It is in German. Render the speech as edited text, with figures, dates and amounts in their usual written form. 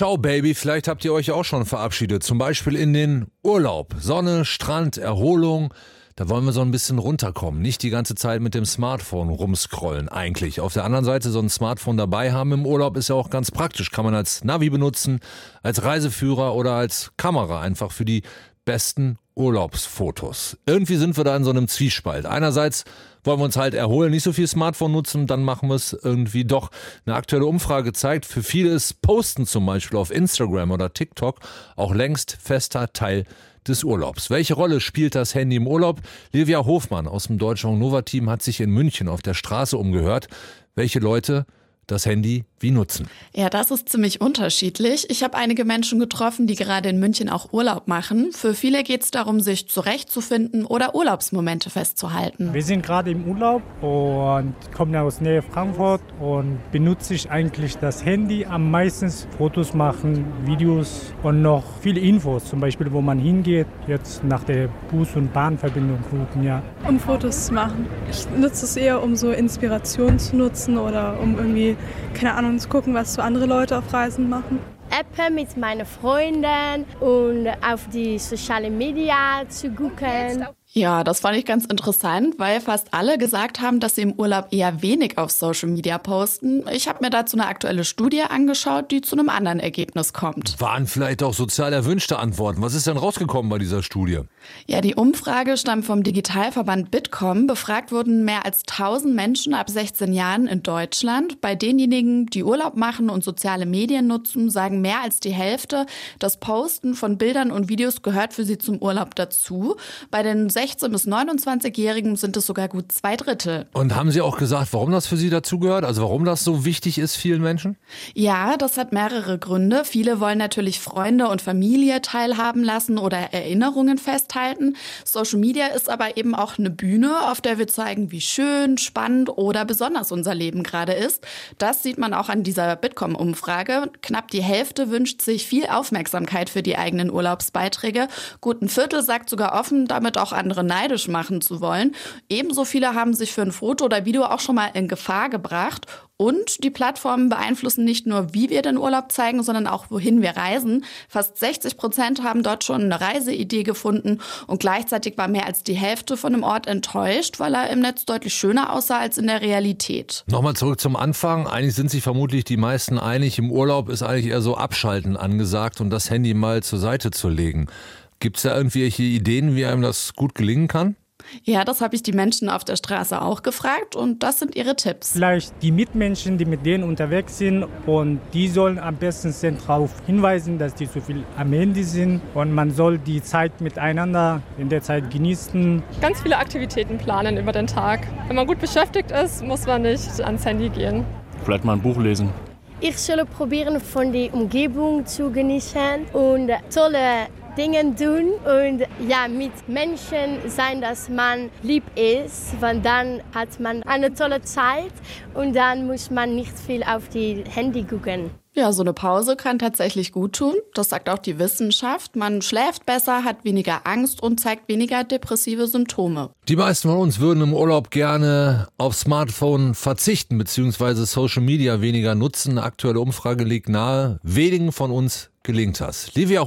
Ciao Baby, vielleicht habt ihr euch auch schon verabschiedet, zum Beispiel in den Urlaub. Sonne, Strand, Erholung, da wollen wir so ein bisschen runterkommen. Nicht die ganze Zeit mit dem Smartphone rumscrollen eigentlich. Auf der anderen Seite so ein Smartphone dabei haben im Urlaub ist ja auch ganz praktisch. Kann man als Navi benutzen, als Reiseführer oder als Kamera einfach für die besten Urlaubsfotos. Irgendwie sind wir da in so einem Zwiespalt. Einerseits wollen wir uns halt erholen, nicht so viel Smartphone nutzen, dann machen wir es irgendwie doch. Eine aktuelle Umfrage zeigt, für viele ist Posten zum Beispiel auf Instagram oder TikTok auch längst fester Teil des Urlaubs. Welche Rolle spielt das Handy im Urlaub? Livia Hofmann aus dem Deutschen Nova-Team hat sich in München auf der Straße umgehört, welche Leute das Handy wie nutzen. Ja, das ist ziemlich unterschiedlich. Ich habe einige Menschen getroffen, die gerade in München auch Urlaub machen. Für viele geht es darum, sich zurechtzufinden oder Urlaubsmomente festzuhalten. Wir sind gerade im Urlaub und kommen aus Nähe Frankfurt und benutze ich eigentlich das Handy am meisten. Fotos machen, Videos und noch viele Infos, zum Beispiel wo man hingeht, jetzt nach der Bus- und Bahnverbindung gucken, ja. Um Fotos zu machen. Ich nutze es eher, um so Inspiration zu nutzen oder um irgendwie, keine Ahnung, zu gucken, was so andere Leute auf Reisen machen. Appen mit meinen Freunden und auf die sozialen Medien zu gucken. Ja, das fand ich ganz interessant, weil fast alle gesagt haben, dass sie im Urlaub eher wenig auf Social Media posten. Ich habe mir dazu eine aktuelle Studie angeschaut, die zu einem anderen Ergebnis kommt. Waren vielleicht auch sozial erwünschte Antworten. Was ist denn rausgekommen bei dieser Studie? Ja, die Umfrage stammt vom Digitalverband Bitkom. Befragt wurden mehr als 1000 Menschen ab 16 Jahren in Deutschland. Bei denjenigen, die Urlaub machen und soziale Medien nutzen, sagen mehr als die Hälfte, das Posten von Bildern und Videos gehört für sie zum Urlaub dazu. Bei den 16- bis 29-Jährigen sind es sogar gut 2/3. Und haben Sie auch gesagt, warum das für Sie dazugehört? Also warum das so wichtig ist vielen Menschen? Ja, das hat mehrere Gründe. Viele wollen natürlich Freunde und Familie teilhaben lassen oder Erinnerungen festhalten. Social Media ist aber eben auch eine Bühne, auf der wir zeigen, wie schön, spannend oder besonders unser Leben gerade ist. Das sieht man auch an dieser Bitkom-Umfrage. Knapp die Hälfte wünscht sich viel Aufmerksamkeit für die eigenen Urlaubsbeiträge. Gut ein Viertel sagt sogar offen, damit auch andere neidisch machen zu wollen. Ebenso viele haben sich für ein Foto oder Video auch schon mal in Gefahr gebracht. Und die Plattformen beeinflussen nicht nur, wie wir den Urlaub zeigen, sondern auch, wohin wir reisen. Fast 60% haben dort schon eine Reiseidee gefunden und gleichzeitig war mehr als die Hälfte von einem Ort enttäuscht, weil er im Netz deutlich schöner aussah als in der Realität. Nochmal zurück zum Anfang. Eigentlich sind sich vermutlich die meisten einig, im Urlaub ist eigentlich eher so Abschalten angesagt und das Handy mal zur Seite zu legen. Gibt es da irgendwelche Ideen, wie einem das gut gelingen kann? Ja, das habe ich die Menschen auf der Straße auch gefragt und das sind ihre Tipps. Vielleicht die Mitmenschen, die mit denen unterwegs sind und die sollen am besten darauf hinweisen, dass die zu viel am Handy sind und man soll die Zeit miteinander in der Zeit genießen. Ganz viele Aktivitäten planen über den Tag. Wenn man gut beschäftigt ist, muss man nicht ans Handy gehen. Vielleicht mal ein Buch lesen. Ich soll probieren, von der Umgebung zu genießen und tolle Dinge tun und ja, mit Menschen sein, dass man lieb ist, weil dann hat man eine tolle Zeit und dann muss man nicht viel auf die Handy gucken. Ja, so eine Pause kann tatsächlich gut tun. Das sagt auch die Wissenschaft. Man schläft besser, hat weniger Angst und zeigt weniger depressive Symptome. Die meisten von uns würden im Urlaub gerne auf Smartphone verzichten bzw. Social Media weniger nutzen. Eine aktuelle Umfrage liegt nahe. Wenigen von uns gelingt das. Livia